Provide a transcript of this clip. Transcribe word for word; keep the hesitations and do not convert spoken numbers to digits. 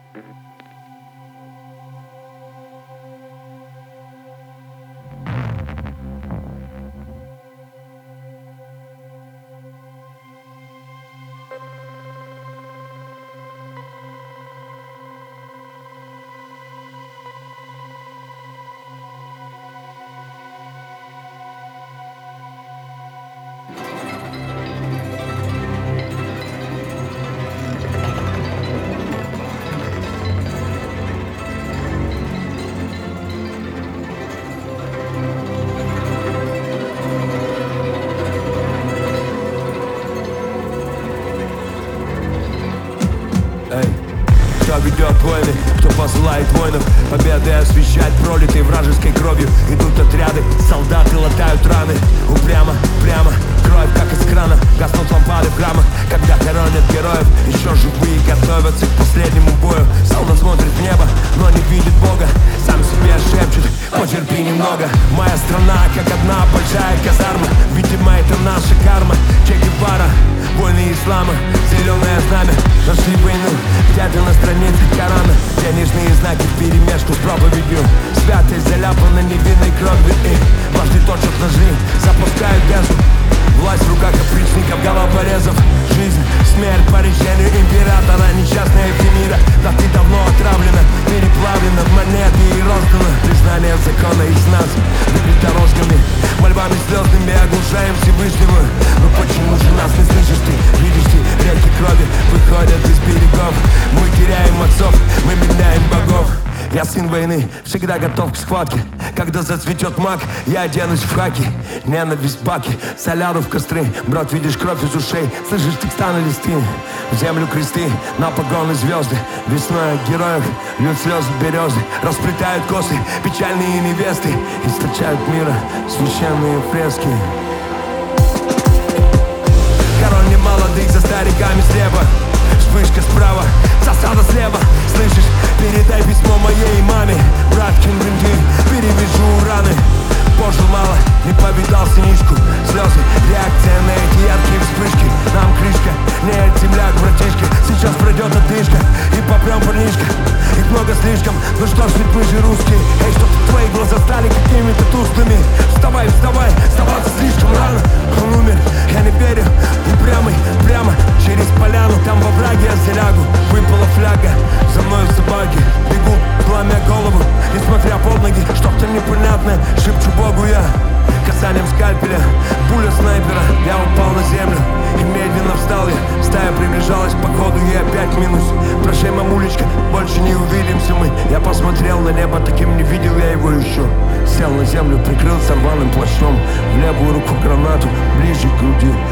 Кто ведет войны, кто посылает воинов, победы освещать пролитой вражеской кровью. Идут отряды, солдаты латают раны. Упрямо, прямо, кровь как из крана. Гаснут лампады в храмах, когда хоронят героев. Еще живые готовятся к последнему бою. Солдат смотрит в небо, но не видит Бога. Сам себе шепчет, потерпи немного. Моя страна, как одна большая казарма. Видимо, это наша карма. Че Гевара, войны ислама, зеленое знамя. Нашли войну где-то на странице Корана. Денежные знаки вперемешку с проповедью. Святость заляпана невинной кровью. И вожди точат ножи, запускают газу. Власть в руках опричников, головорезов. Жизнь, смерть по решению императора. Несчастная эфемера, да ты давно отравлена, переплавлена в монеты и роздана. Признание закона из нас выбито розгами, мольбами слезными оглушаем Всевышнего. Но почему же нас не слышишь ты? Видишь ты, реки крови выходят из берегов. Мы теряем отцов, мы меняем богов. Я сын войны, всегда готов к схватке. Когда зацветет мак, я оденусь в хаки. Ненависть баки, соляру в костры. Брат, видишь кровь из ушей, слышишь текста на листы. В землю кресты, на погоны звезды. Весной от героев льют слезы березы. Расплетают косы печальные невесты. Источают мира священные фрески. Хороним молодых за стариками слева. Вспышка справа, засада слева. Слышишь, передай письмо моей маме. Брат Кингринги, перевяжу раны. Пожил мало, не повидал синичку. Слезы, реакция на эти яркие вспышки. Нам крышка, нет, земляк, братишка. Сейчас пройдет отдышка и попрем, парнишка. Их много слишком, ну что ж, ведь мы же русские. Эй, что-то твои глаза стали какими-то тусклыми. Вставай, вставай, вставаться слишком рано. Он умер, я не верю, упрямый, прямо через поляну. Там во враге я залягу, выпала фляга. За мной собаки бегут, пламя голову. Несмотря под ноги, что-то непонятное шепчу Богу я. Касанием скальпеля, пуля снайпера. Я упал на землю и медленно встал я. Стая приближалась, походу и опять минус. Прощай, мамулечка, больше не увидимся мы. Я посмотрел на небо, таким не видел я его еще. Сел на землю, прикрылся рваным плащом. В левую руку гранату, ближе к груди.